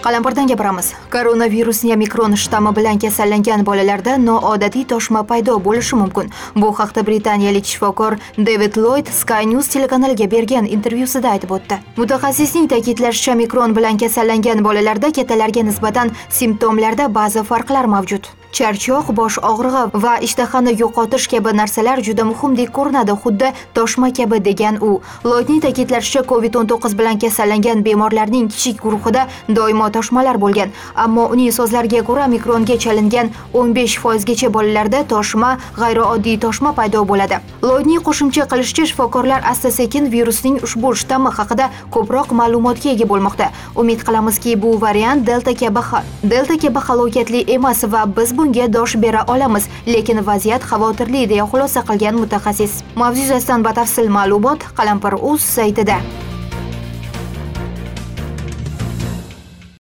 Qalampirdan gapiramiz. Koronavirusning omikron shtammi bilan kasallangan bolalarda noodatiy toshma paydo bo'lishi mumkin. Bu haqda britaniyalik shifokor David Lloyd Sky News telekanaliga bergan intervyusida aytib o'tdi. Mutaxassisning ta'kidlashicha, omikron bilan kasallangan bolalarda kattalarga nisbatan simptomlarda ba'zi farqlar mavjud. Charchoq, bosh og'rig'i va ishtahani yo'qotish kabi narsalar juda muhimdek ko'rinadi, xuddi toshma kabi degan u. Lloydning ta'kidlashicha, COVID-19 bilan kasallangan bemorlarning kichik guruhida doimo toshmalar bo'lgan, ammo uning so'zlariga ko'ra, omikronga chalingan 15% gacha bolalarda toshma, g'ayrioddiy toshma paydo bo'ladi. Lloydning qo'shimcha qilishicha, shifokorlar asta-sekin virusning ushbu shtammi haqida ko'proq ma'lumotga ega bo'lmoqda. Umid qilamizki, bu variant delta kabi halokatli emas va biz bunga dosh bera olamiz, lekin vaziyat xavotirli, deya xulosa qilgan mutaxassis. Mavzu yuzasidan batafsil ma'lumot Qalampir.uz saytida.